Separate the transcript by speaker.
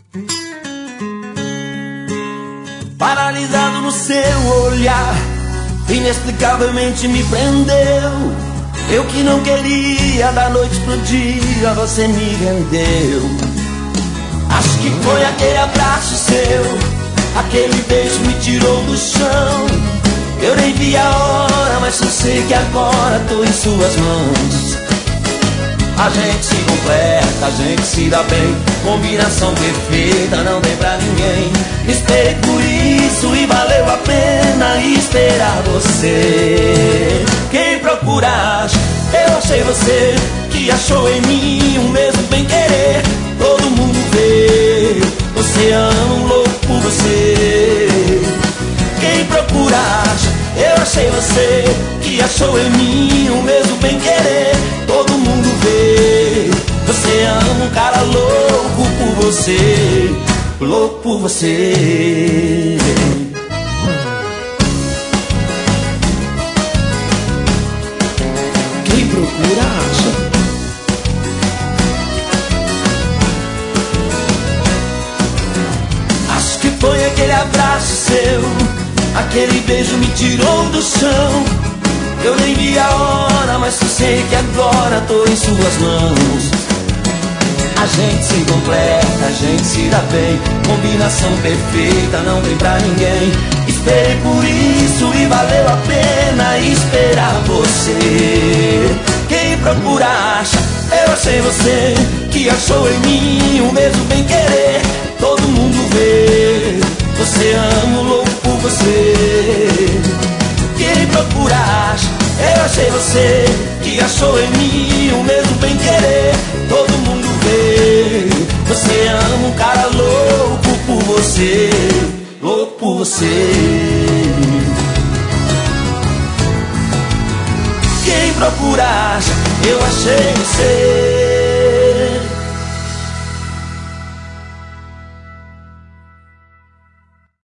Speaker 1: Paralisado no seu olhar, inexplicavelmente me prendeu. Eu que não queria, da noite pro dia você me rendeu. Acho que foi aquele abraço seu, aquele beijo me tirou do chão. Eu nem vi a hora, mas só sei que agora tô em suas mãos. A gente se completa, a gente se dá bem, combinação perfeita, não tem pra ninguém. Esperei por isso e valeu a pena esperar você. Quem procura acha, eu achei você, que achou em mim o mesmo bem querer. Todo mundo vê, você ama um louco por você. Quem procura acha, eu achei você, que achou em mim o mesmo bem querer. Todo mundo vê, você ama um cara louco por você, louco por você. Quem procura acha. Acho que foi aquele abraço seu, aquele beijo me tirou do chão. Eu nem vi a hora, mas só sei que agora tô em suas mãos. A gente se completa, a gente se dá bem, combinação perfeita, não tem pra ninguém. Esperei por isso e valeu a pena esperar você. Quem procura acha, eu achei você, que achou em mim o mesmo bem querer. Todo mundo vê, você ama o louco por você. Quem procura acha, eu achei você, que achou em mim o mesmo bem querer. Todo mundo vê, você ama um cara louco por você, louco por você. Quem procura acha, eu achei você.